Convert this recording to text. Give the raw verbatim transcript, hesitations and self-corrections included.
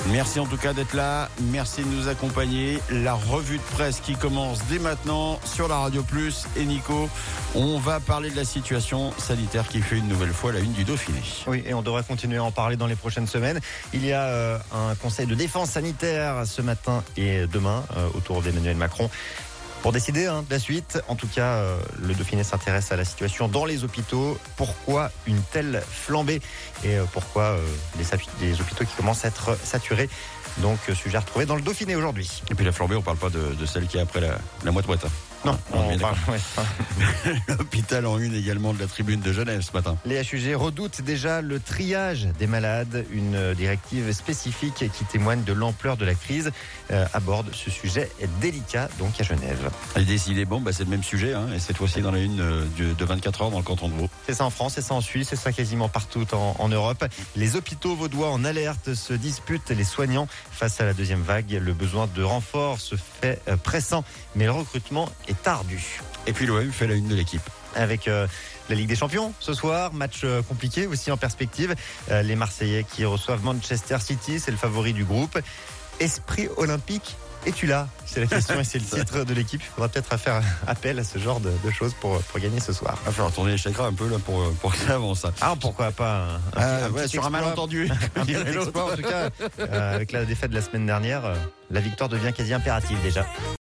Merci en tout cas d'être là. Merci de nous accompagner. La revue de presse qui commence dès maintenant sur la Radio Plus. Et Nico, on va parler de la situation sanitaire qui fait une nouvelle fois la une du Dauphiné. Oui, et on devrait continuer à en parler dans les prochaines semaines. Il y a euh, un conseil de défense sanitaire ce matin et demain euh, autour d'Emmanuel Macron. Pour décider hein, de la suite, en tout cas, euh, le Dauphiné s'intéresse à la situation dans les hôpitaux. Pourquoi une telle flambée et euh, pourquoi euh, les, les hôpitaux qui commencent à être saturés. Donc, euh, sujet à retrouver dans le Dauphiné aujourd'hui. Et puis la flambée, on ne parle pas de, de celle qui est après la, la moite-moite. Non, on, on parle, ouais. L'hôpital en une également de la tribune de Genève ce matin. Les H U G redoutent déjà le triage des malades, une directive spécifique qui témoigne de l'ampleur de la crise euh, aborde ce sujet délicat donc à Genève. Et décidé, bon, bah, c'est le même sujet, hein, et cette fois-ci dans la une euh, de vingt-quatre heures dans le canton de Vaud. C'est ça en France, c'est ça en Suisse, c'est ça quasiment partout en, en Europe. Les hôpitaux vaudois en alerte se disputent les soignants face à la deuxième vague. Le besoin de renfort se fait euh, pressant, mais le recrutement est tardu. Et puis l'O M fait la une de l'équipe. Avec euh, la Ligue des Champions ce soir, match euh, compliqué aussi en perspective. Euh, les Marseillais qui reçoivent Manchester City, c'est le favori du groupe. Esprit olympique, es-tu là? C'est la question et c'est le titre de l'équipe. Il faudra peut-être faire appel à ce genre de, de choses pour, pour gagner ce soir. Il va falloir tourner les chakras un peu là pour, pour que ça avance. Ah, pourquoi pas un, un, ah, un ouais, petit sur un malentendu. Un petit exploit en tout cas. Euh, avec la défaite de la semaine dernière, euh, la victoire devient quasi impérative déjà.